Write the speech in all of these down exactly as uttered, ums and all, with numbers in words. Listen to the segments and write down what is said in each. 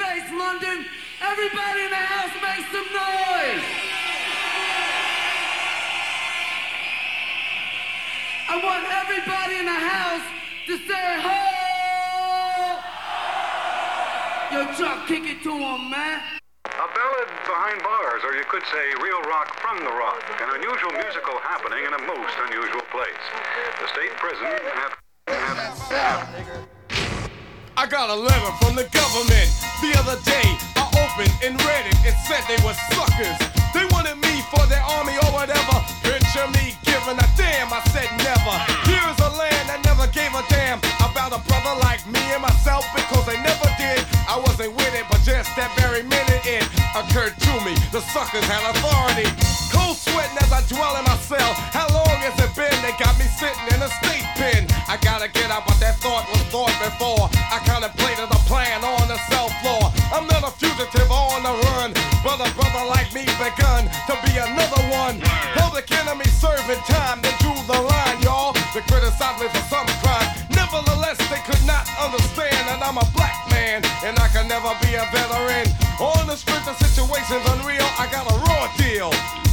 place, London. Everybody in the house make some noise. I want everybody in the house to say ho. Yo, Chuck, kick it to him, man. A ballad behind bars, or you could say real rock from the rock. An unusual musical happening in a most unusual place. The state prison have... have, have. I got a letter from the government the other day. I opened and read it. It said they were suckers. They wanted me for their army or whatever. Picture me giving a damn. I said never. Here's a land that never gave a damn about a brother like me and myself, because they never did. I wasn't with it, but just that very minute it occurred to me. The suckers had authority. Cold sweating as I dwell in my cell. How long has it been? They got me sitting in a state pen. I gotta get out, but that thought was thought before. I contemplated a plan on the cell floor. I'm not a fugitive on the run, but a brother like me begun to be another one. Public enemy serving time. They drew the line, y'all. They criticized me for some crime. Nevertheless, they could not understand that I'm a black man and I can never be a veteran. On the strength of situations unreal, I got a raw deal,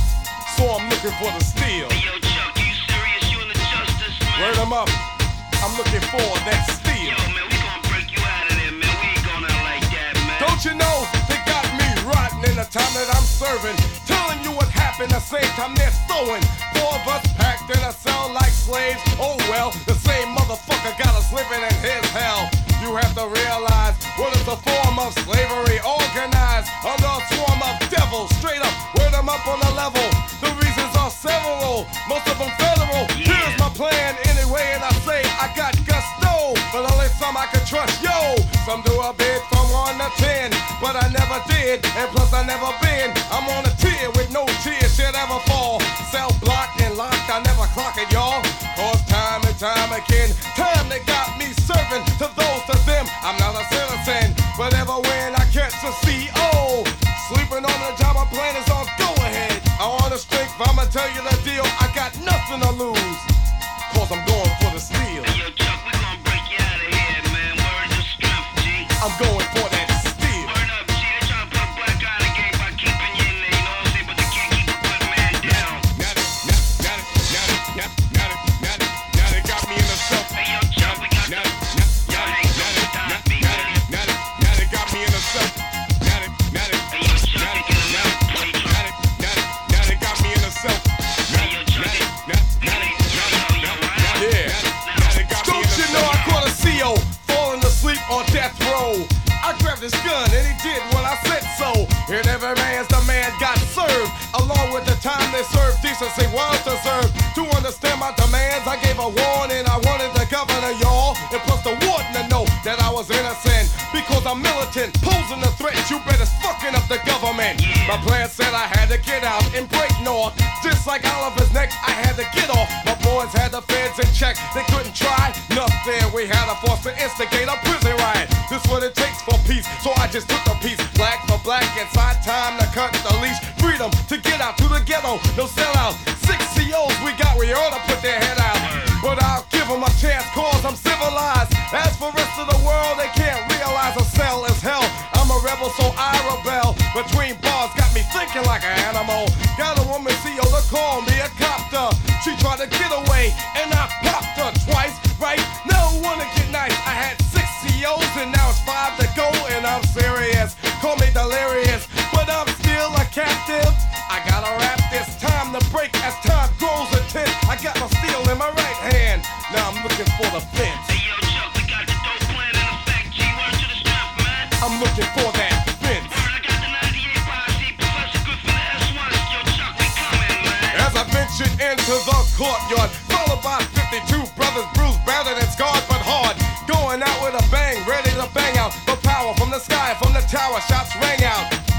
so I'm looking for the steel. Hey, yo, Chuck, you serious? You in the justice, man? Word 'em up. I'm looking for that steel. Yo, man, we gonna break you out of there, man. We ain't going out like that, man. Don't you know they got me rotten in the time that I'm serving, telling you what happened the same time they're throwing. Four of us packed in a cell like slaves. Oh well, the same motherfucker got us living in his hell. You have to realize what is a form of slavery, organized under a swarm of devils. Straight up, word 'em up on the level. The reasons are several, most of them federal. Yeah. Here's my plan anyway, and I say I got gusto, but only some I can trust. Yo, some do a bid from one to ten, but I never did, and plus I never been. I'm on a tier with no tears should ever fall. Cell blocked and locked, I never clock it, y'all. Cause time and time again, time they got me serving to those to them. I'm not a citizen, but ever when I catch a C O sleeping on the job, my plan is on go ahead. I want the strength, I'ma tell you the deal. I got nothing to lose, cause I'm going for the steel. Hey, yo, Chuck, we gonna break you out of here, man. Words of strength, G. I'm going for that steel. Word up, G. They tryna put a black eye in the game by keeping you in there, you know what I'm saying? But they can't keep a good man down. Now they, now, now they, now they, now, now they, now they, now they got me in the cell. Hey, yo, Chuck, we got Now the... they, now, Yo, now hey, they, don't now stop, they, B, now man. they, now they, now they got me in the cell. Now they, now they, Hey, yo, Chuck, now they they, get him now out. they, Hey, now they, now they, now they got me in the cell. Hey, yo, Chuck, they... Now, now they, now they, now they, yeah. Now they got me in the cell. Don't you know I caught a C O falling asleep on death row? I grabbed his gun and he did what I said so. And every man's the man got served. Along with the time they served, decency was deserved. To understand my demands, I gave a warning. I wanted the governor, y'all, and plus the warden to know that I was innocent. Because I'm militant, posing a threat. You better fucking up the government. My plan said I had to get out and break north. Just like Oliver's neck, I had to get off. My boys had the feds in check. They couldn't try nothing. We had a force to instigate a prison riot. This what it takes for peace, so I just took a piece. Black for black, inside time to cut the leash. Freedom to get out to the ghetto, no sellout. Six C Os we got, we ought to put their head out. But I'll give them a chance, cause I'm civilized. As for rest of the world, they can't realize a cell is hell. I'm a rebel, so I rebel. Between bars, got me thinking like an animal. Got a woman C O to call me a copter. She tried to get away, and I popped her twice, right? No one to get nice. I had six C Os, and now it's five to go, and I'm serious. Call me delirious, but I'm still a captive. I gotta rap this time to break as time grows a tenth. I got my steel in my right hand. Now I'm looking for the fence. Hey, yo, Chuck, we got the dope plan in effect, G. Word to the strength, man. I'm looking for that fence. Word, I got the ninety-eight posse. Professor Good for the S ones. Yo, Chuck, we coming, man. As I ventured into the courtyard, followed by fifty-two brothers, bruised, battered, and scarred, but hard. Going out with a bang, ready to bang out the power from the sky, from the tower, shots rang out.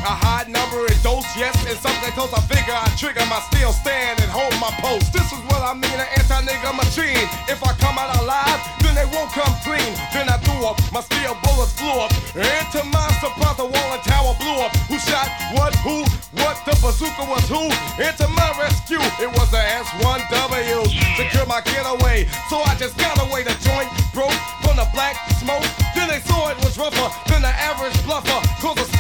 A high number in dose, yes, and something close. I figure I trigger my steel stand and hold my post. This is what I mean, an anti-nigga machine. If I come out alive, then they won't come clean. Then I threw up, my steel bullets flew up. Into my surprise, the wall and tower blew up. Who shot what, who, what, the bazooka was who? Into my rescue, it was the S one W. Secure my getaway, so I just got away. The joint broke from the black smoke. Then they saw it was rougher than the average bluffer. Cause the